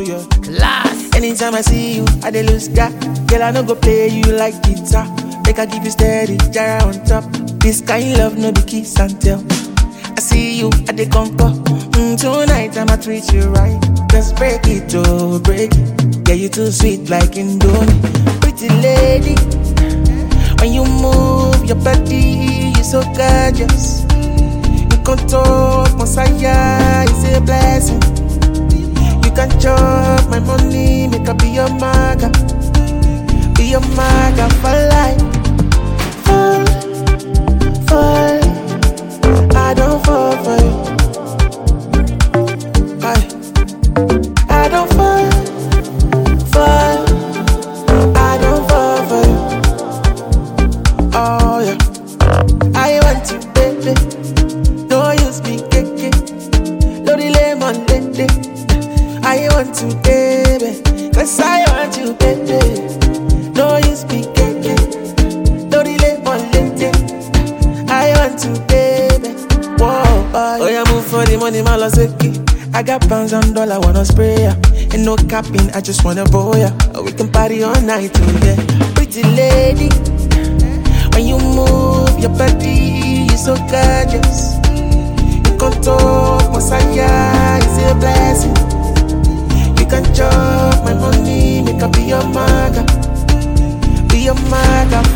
yeah. Class. Anytime I see you, I dey lose God. Girl, I no go play you like guitar. Make I give you steady, gyra on top. This kind love no be kiss and tell. I see you, I dey conquer. Tonight I'ma treat you right. Just break it, oh, break it. Yeah, you too sweet like Indomie. Pretty lady, when you move your body, you so gorgeous. You control Messiah, it's a blessing. You can chop my money, make I be your maga. Be your maga for life. Fall, fall, I don't fall for you. I don't fall, fall, I don't fall for you. Oh yeah, I want you, baby. Don't use me, keke. Don't delay my lady. I want you, baby. Cause I want you, baby. Don't use me, keke. Don't delay my lady. I want you, baby. Whoa, oh yeah, move for the money, malaseki. I got pounds and dollar, wanna spray ya. Ain't no capping, I just wanna boy ya. We can party all night, oh yeah. Pretty lady, when you move your body, you so gorgeous. You control Messiah, it's a blessing. You can chop my money, make I be your maga. Be your maga